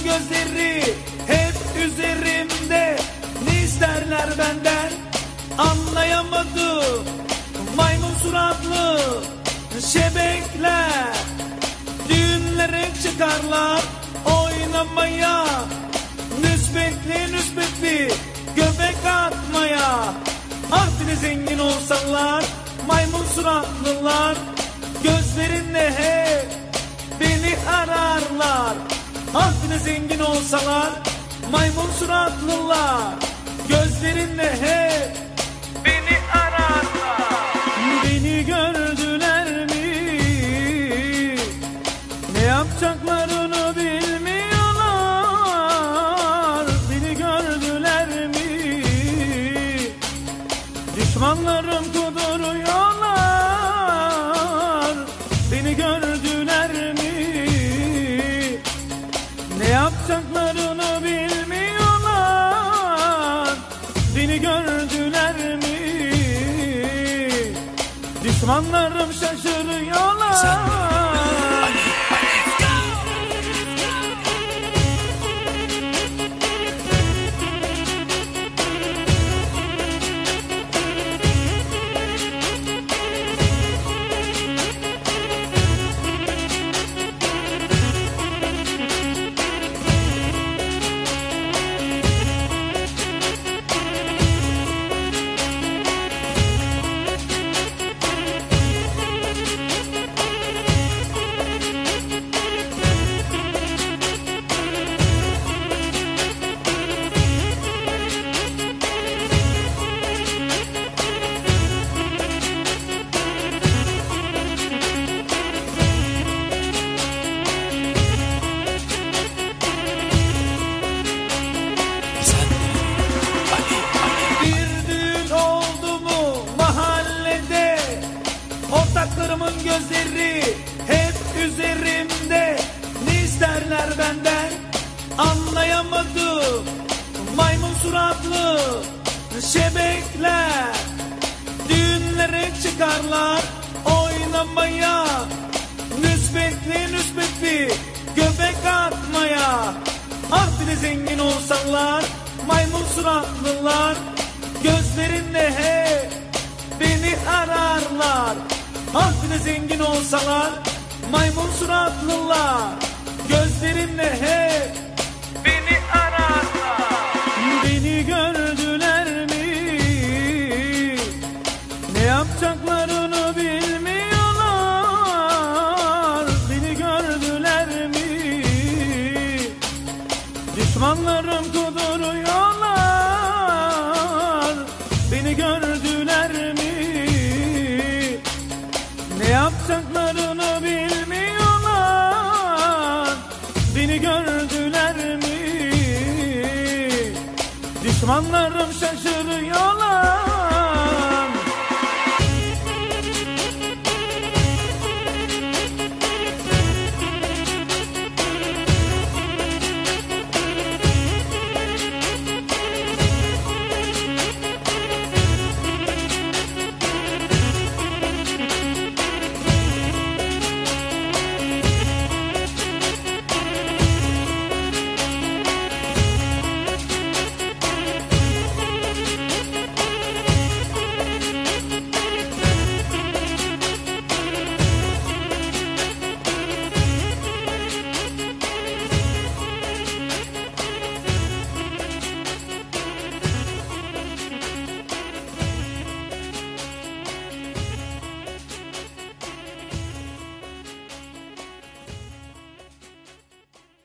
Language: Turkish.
gözleri hep üzerimde. Ne isterler benden anlayamadım. Maymun suratlı şebekler düğünlere çıkarlar oynamaya. Nüsbetli göbek atmaya. Ah bir de zengin olsalar maymun suratlılar, gözlerinle hep beni ararlar. Ah bir de zengin olsalar maymun suratlılar, gözlerinle hep beni ararlar. Beni gördüler mi? Ne yapacaklarını bilmiyorlar. Beni gördüler mi? Düşmanlarım kuduruyorlar. Beni gördüler mi? Ne yapacaklarını bilmiyorlar. Beni gördüler mi? Düşmanlarım şaşırıyorlar. Ortaklarımın gözleri hep üzerimde. Ne isterler benden anlayamadım. Maymun suratlı şebekler düğünlere çıkarlar oynamaya. Nüsbetli göbek atmaya. Ah bir de zengin olsalar maymun suratlılar, gözlerinle hep beni ararlar. Ah bir de zengin olsalar maymun suratlılar, gözlerinle hep beni ararlar. Beni gördüler mi? Ne yapacaklarını bilmiyorlar. Beni gördüler mi? Düşmanlarım kuduruyorlar. Beni gördüler mi? Ne yapacaklarını bilmiyorlar. Beni gördüler mi? Düşmanlarım şaşırıyor.